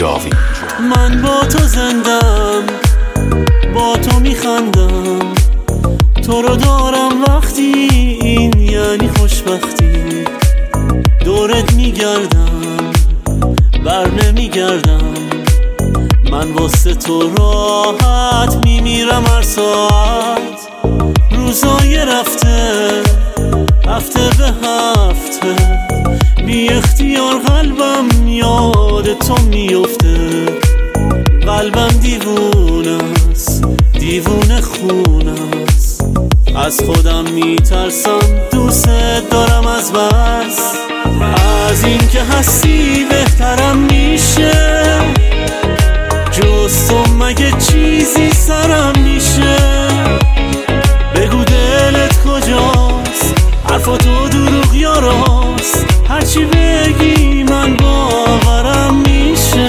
جاوید. من با تو زندم، با تو میخندم، تو رو دارم وقتی این یعنی خوشبختی. دورت میگردم بر نمیگردم، من واسه تو راحت میمیرم هر ساعت. روزای رفته هفته به هفته، بی اختیار قلبم یاد تو میفته. قلبم دیوونه است، دیوونه خونه است، از خودم میترسم، دوست دارم از بس. از این که هستی بهترم میشه، جز تو مگه چیزی سرم میشه. بگو دلت کجاست، حرفاتو دروغ یا راست، هرچی بگی من باورم میشه.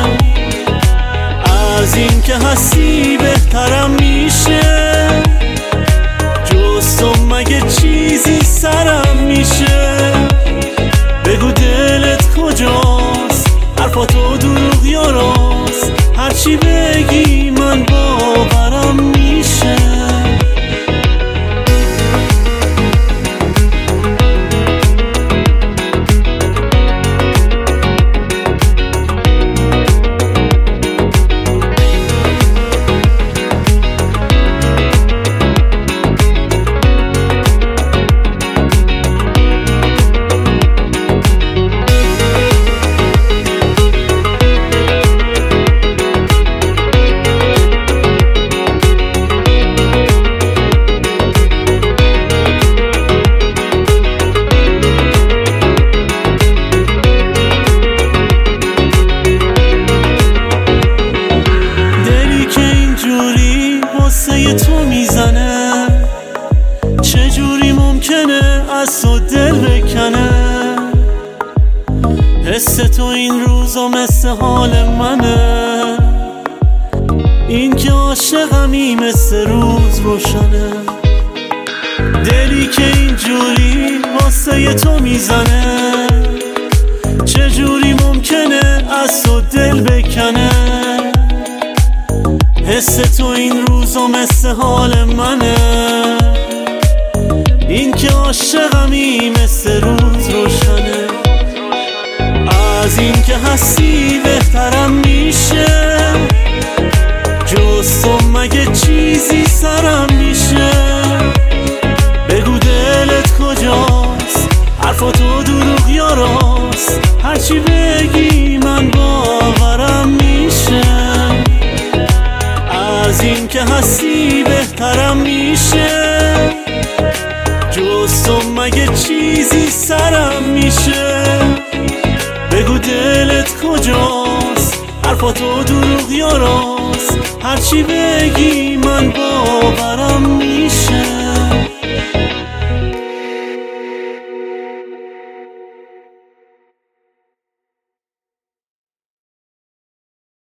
از این که هستی بهترم میشه، جز تو مگه چیزی سرم میشه. بگو دلت کجاست، حرفاتو دروغ یا راست، هرچی بگی من باورم میشه. تو میزنه، چجوری ممکنه از تو دل بکنه؟ حس تو این روزا مثل حال منه، این که عاشقمی مثل روز روشنه. دلی که اینجوری واسه تو میزنه، چجوری ممکنه از تو دل بکنه؟ حس تو این روزا مثل حال منه، این که عاشقمی مثل روز روشنه. از این که هستی بهترم میشه، جز تو مگه چیزی سرم میشه. بگو دلت کجاست، حرفاتو دروغ یا راست، هرچی بگی من باورم میشه. از این که هستی بهترم میشه، جز تو مگه چیزی سرم میشه. بگو دلت کجاست، حرفاتو دروغ یا راست، هرچی بگی